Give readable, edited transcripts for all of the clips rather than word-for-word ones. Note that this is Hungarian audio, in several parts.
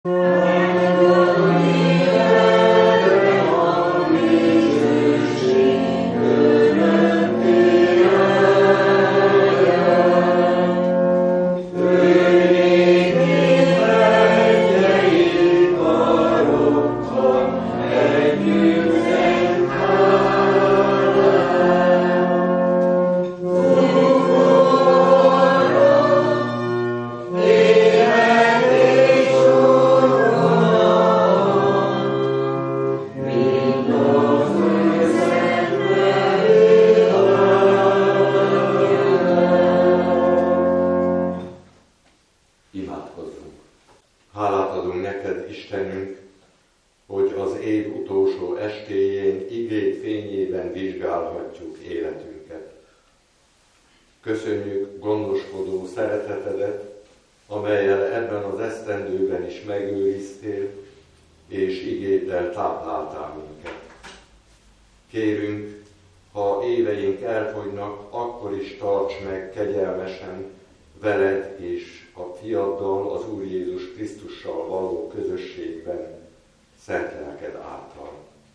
Köszönjük gondoskodó szeretetedet, amellyel ebben az esztendőben is megőriztél, és igéddel tápláltál minket. Kérünk, ha éveink elfogynak, akkor is tarts meg kegyelmesen veled és a fiaddal, az Úr Jézus Krisztussal való közösségben, szent lelked által.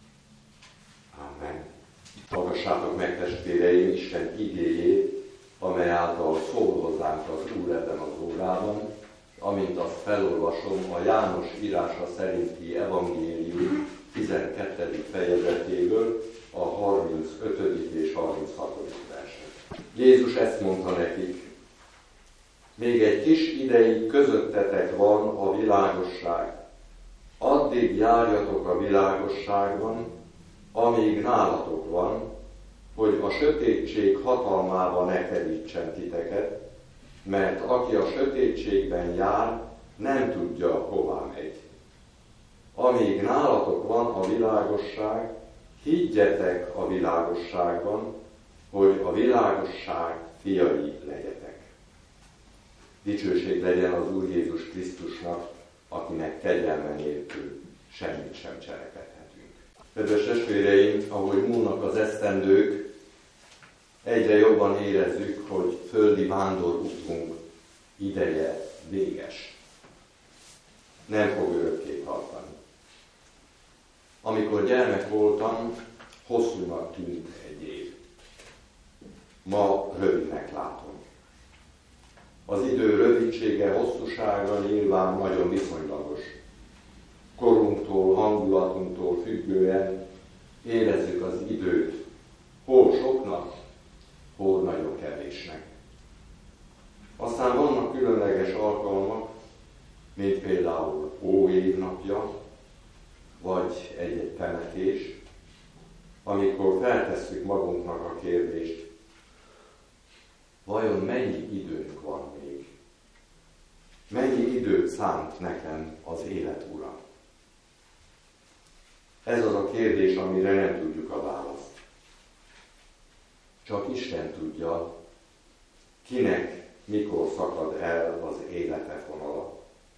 Amen. Hallgassátok meg, testvéreim, Isten igéjét, amely által szól hozzánk az Úr ebben az órában, amint azt felolvasom a János írása szerinti evangélium 12. fejezetéből, a 35. és 36. verset. Jézus ezt mondta nekik: még egy kis ideig közöttetek van a világosság. Addig járjatok a világosságban, amíg nálatok van, hogy a sötétség hatalmába ne kerítsen titeket, mert aki a sötétségben jár, nem tudja, hová megy. Amíg nálatok van a világosság, higgyetek a világosságban, hogy a világosság fiai legyetek. Dicsőség legyen az Úr Jézus Krisztusnak, akinek kegyelme nélkül semmit sem cselekedhetünk. Kedves testvéreim, ahogy múlnak az esztendők, egyre jobban érezzük, hogy földi vándorútunk ideje véges. Nem fog örökké tartani. Amikor gyermek voltam, hosszúnak tűnt egy év. Ma rövidnek látom. Az idő rövidsége, hosszúsága nyilván nagyon viszonylagos. Korunktól, hangulatunktól függően érezzük az időt, hol soknak, hol nagyon kevésnek. Aztán vannak különleges alkalmak, mint például óév napja, vagy egy-egy temetés, amikor feltesszük magunknak a kérdést, vajon mennyi időnk van még? Mennyi időt szánt nekem az élet Ura? Ez az a kérdés, amire nem tudjuk a választ. Csak Isten tudja, kinek mikor szakad el az élete fonala.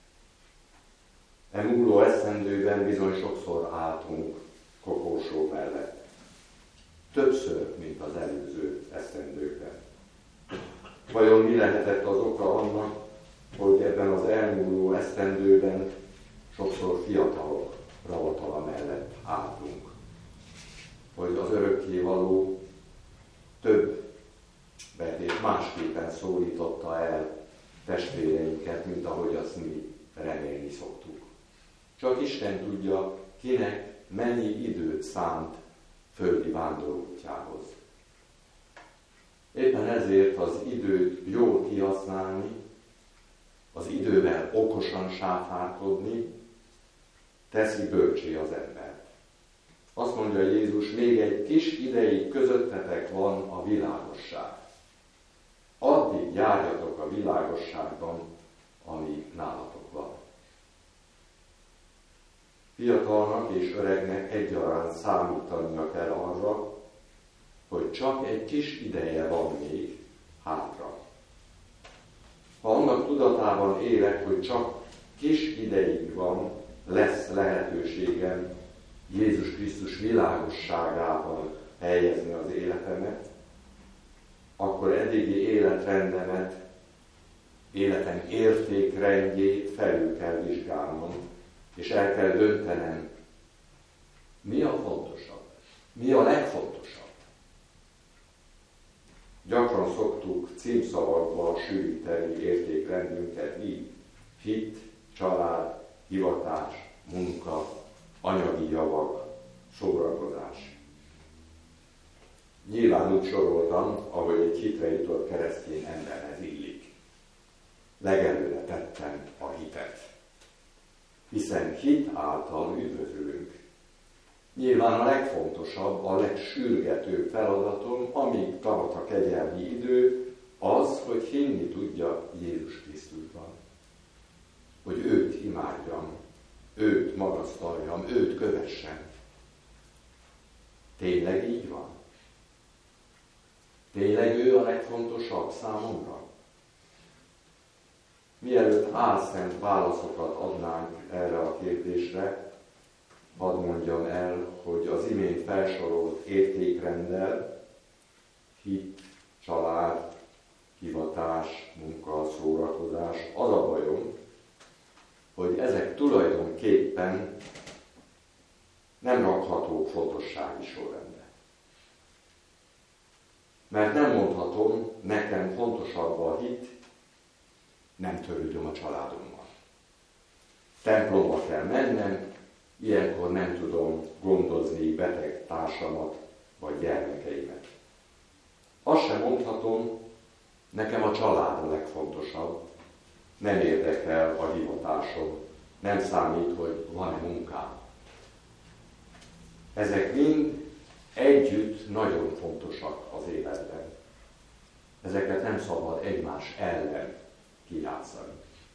E múló esztendőben bizony sokszor álltunk koporsó mellett. Többször, mint az előző esztendőkben. Vajon mi lehetett az oka annak, hogy ebben az elmúló esztendőben sokszor fiatalok ravatala mellett álltunk? Hogy az örökkévaló többet és másképpen szólította el testvéreinket, mint ahogy azt mi remélni szoktuk. Csak Isten tudja, kinek mennyi időt szánt földi vándorútjához. Éppen ezért az időt jól kihasználni, az idővel okosan sáfárkodni teszi bölcsé az embert. Azt mondja Jézus, még egy kis ideig közöttetek van a világosság. Addig járjatok a világosságban, amíg nálatok van. Fiatalnak és öregnek egyaránt számítania kell arra, hogy csak egy kis ideje van még hátra. Ha annak tudatában élek, hogy csak kis ideig van, lesz lehetőségem Jézus Krisztus világosságában helyezni az életemet, akkor eddigi életrendemet, életem értékrendjét felül kell vizsgálnom, és el kell döntenem, mi a fontosabb, mi a legfontosabb. Gyakran szoktuk címszavakba sűríteni értékrendünket így: hit, család, hivatás, munka, anyagi javak, szórakozás. Nyilván úgy soroltam, ahogy egy hitre jutott keresztény emberhez illik. Legelőre tettem a hitet, hiszen hit által üdvözülünk. Nyilván a legfontosabb, a legsürgetőbb feladatom, amíg tart a kegyelmi idő, az, hogy hinni tudja Jézus Krisztusban. Hogy őt imádjam, őt magasztaljam, őt kövessem. Tényleg így van? Tényleg ő a legfontosabb számomra? Mielőtt álszent válaszokat adnánk erre a kérdésre, hadd mondjam el, hogy az imént felsorolt értékrenddel, hit, család, hivatás, munka, szórakozás, az a bajom, hogy ezek tulajdonképpen nem rakhatók fontossági sorrendbe. Mert nem mondhatom, nekem fontosabb a hit, nem törődöm a családommal. Templomba kell mennem, ilyenkor nem tudom gondozni beteg társamat vagy gyermekeimet. Azt sem mondhatom, nekem a család a legfontosabb, nem érdekel a hivatásom, nem számít, hogy van-e munkám. Ezek mind együtt nagyon fontosak az életben. Ezeket nem szabad egymás ellen kijátszani.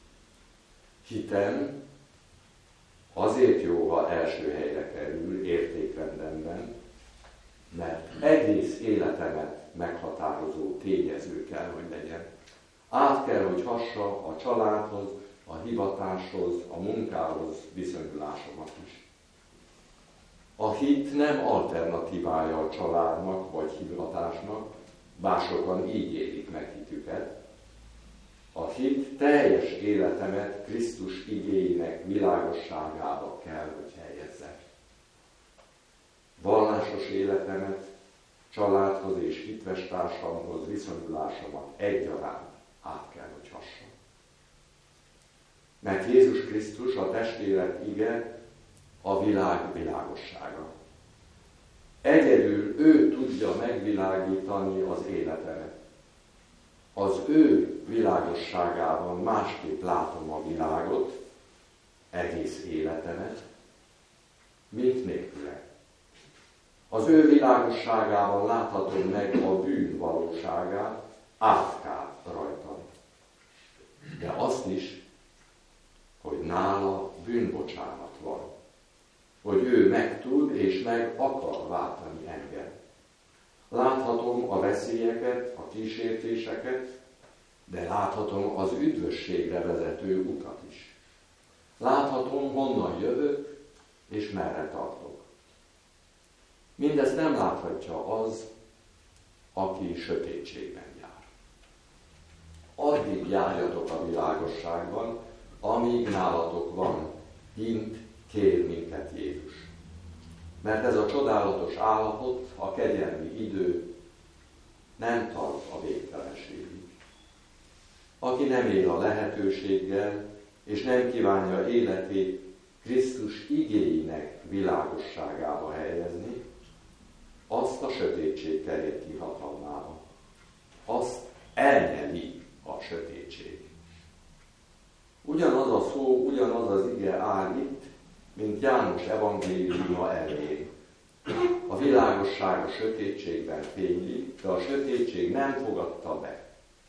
Hitem azért jó, ha első helyre kerül értékrendemben, mert egész életemet meghatározó tényező kell, hogy legyen. Át kell, hogy hassa a családhoz, a hivatáshoz, a munkához viszonyulásomat is. A hit nem alternatívája a családnak vagy hivatásnak, bár sokan így élik meg hitüket. A hit teljes életemet Krisztus igéinek világosságába kell, hogy helyezze. Vallásos életemet, családhoz és hitvestársamhoz viszonyulásomat egyaránt át kell, hogy hassam. Mert Jézus Krisztus, a testélet ige, a világ világossága. Egyedül ő tudja megvilágítani az életemet. Az ő világosságában másképp látom a világot, egész életemet, mint nélküle. Az ő világosságában láthatom meg a bűn valóságát, átkát rajtam. De azt is, hogy nála bűnbocsánat van. Hogy ő meg tud és meg akar váltani engem. Láthatom a veszélyeket, a kísértéseket, de láthatom az üdvösségre vezető utat is. Láthatom, honnan jövök és merre tartok. Mindezt nem láthatja az, aki sötétségben jár. Addig járjatok a világosságban, amíg nálatok van, hint kér minket Jézus. Mert ez a csodálatos állapot, a kegyelmi idő nem tart a végtelenségig. Aki nem él a lehetőséggel, és nem kívánja életét Krisztus igéinek világosságába helyezni, azt a sötétség kerül ki hatalmába. Azt elnyeli a sötétség. Ugyanaz a szó, ugyanaz az ige áll itt, mint János evangéliuma elején. A világosság a sötétségben fénylik, de a sötétség nem fogadta be.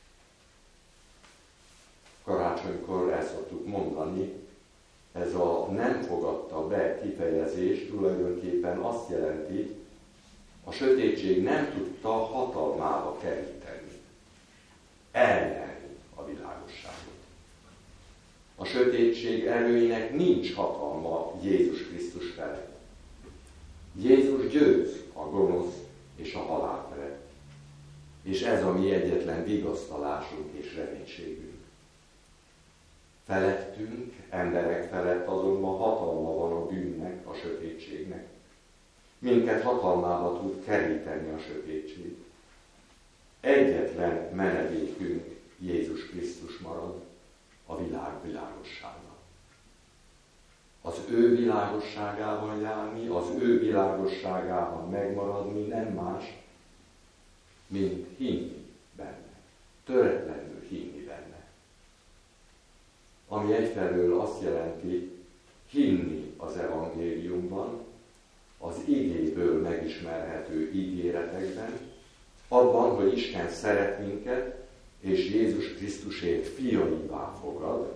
Karácsonykor el szoktuk mondani, ez a nem fogadta be kifejezés tulajdonképpen azt jelenti, a sötétség nem tudta hatalmába keríteni, elnyelni a világosságot. A sötétség erőinek nincs hatalma Jézus Krisztus felett. Jézus győz a gonosz és a halál felett. És ez a mi egyetlen vigasztalásunk és reménységünk. Felettünk, emberek felett azonban hatalma minket hatalmába tud keríteni a sötétség. Egyetlen menedékünk Jézus Krisztus marad, a világ világossága. Az ő világosságában járni, az ő világosságában megmaradni nem más, mint hinni benne. Töretlenül hinni benne. Ami egyfelől azt jelenti, hinni az evangéliumban, az igéből megismerhető ígéretekben, abban, hogy Isten szeret minket, és Jézus Krisztusét fiaivá fogad,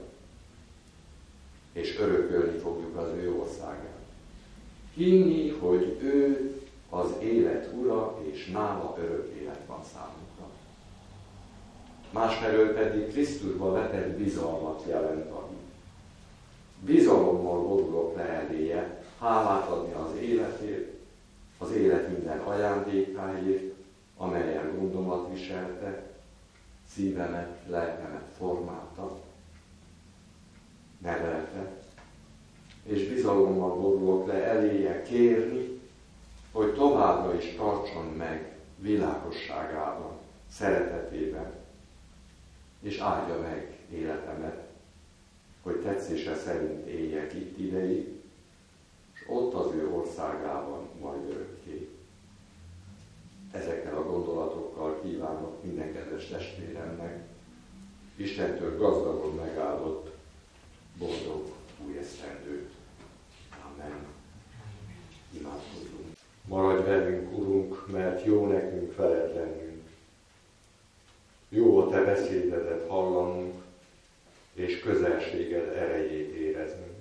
és örökölni fogjuk az ő országát. Hinni, hogy ő az élet ura, és nála örök élet van számunkra. Másfelől pedig Krisztusba vetett bizalmat jelent a hit. Bizalommal vonulok le eléje, hálát adni az életért, az élet minden ajándékáért, amelyen gondomat viselte, szívemet, lelkemet formálta, nevelte, és bizalommal vonulok le eléje kérni, hogy továbbra is tartson meg világosságában, szeretetében, és áldja meg életemet, hogy tetszése szerint éljek itt ideig, és ott az ő országában majd örökké. Ezekkel a gondolatokkal kívánok minden kedves testvéremnek Istentől gazdagon megáldott boldog új esztendőt. Amen. Imádkozzunk. Maradj velünk, Urunk, mert jó nekünk veled lennünk. Jó a te beszédedet hallanunk, és közelséged erejét éreznünk.